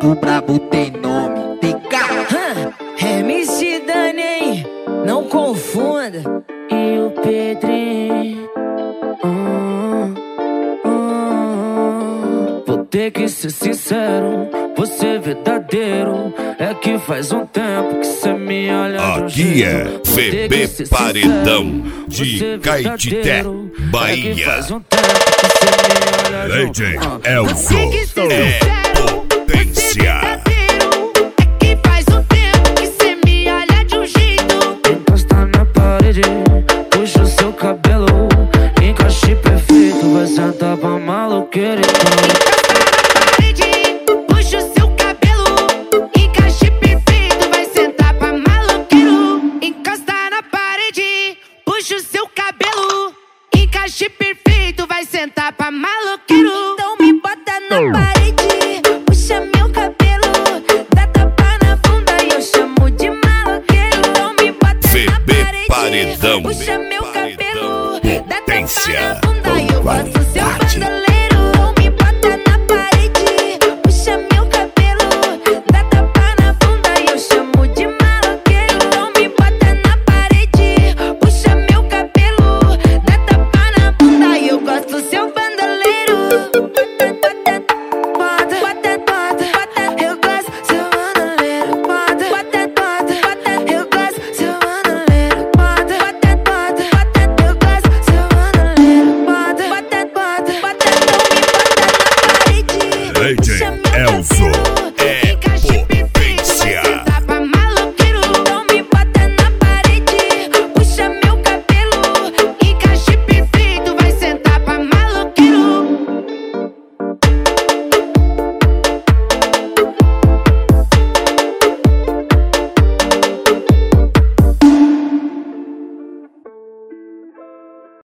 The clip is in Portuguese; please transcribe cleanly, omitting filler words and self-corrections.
O brabo tem nome, tem carro. MC Dani, não confunda. E o Pedrinho. Vou ter que ser sincero, vou ser verdadeiro. É que faz um tempo que cê me olha de um Aqui jeito. é VB Paredão de Caetité, Bahia. Faz um tempo que cê me olha de um Legend Elzo é potência. Encosta na parede, puxa o seu cabelo. Encaixe perfeito, vai sentar pra maloqueira. Puxa o seu cabelo, encaixe perfeito, vai sentar pra maloqueiro. Encosta na parede, puxa o seu cabelo, encaixe perfeito, vai sentar pra maloqueiro. Então me bota na parede, puxa meu cabelo, dá tapa na bunda e eu chamo de maloqueiro. Então me bota na parede, Paredão, puxa meu cabelo, dá tapa potência, na bunda e eu faço seu bandaleiro. Então me bota na parede, puxa meu cabelo, dá tapa na bunda e eu chamo de maloqueiro. Então me bota na parede, puxa meu cabelo, dá tapa na bunda e eu gosto seu bandaleiro. Bota, bota, bota, bota, eu gosto seu bandaleiro. Bota, bota, bota, bota, eu gosto seu bandaleiro. Bota, bota, bota, bota, eu gosto seu bandaleiro. Bota, bota, bota, bota, então me bota na parede. Legend Elzo.